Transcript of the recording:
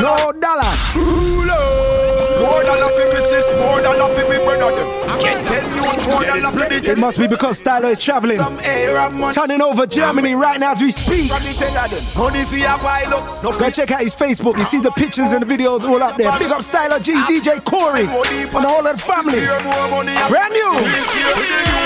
No dollar. More than a people sis, more than a people brother them. Can't tell you more than a people. It must be because Stylo is traveling. Turning over Germany right now as we speak. Go check out his Facebook. You see the pictures and the videos all up there. Big up Stylo G, DJ Corey, and the whole of the family. Brand new.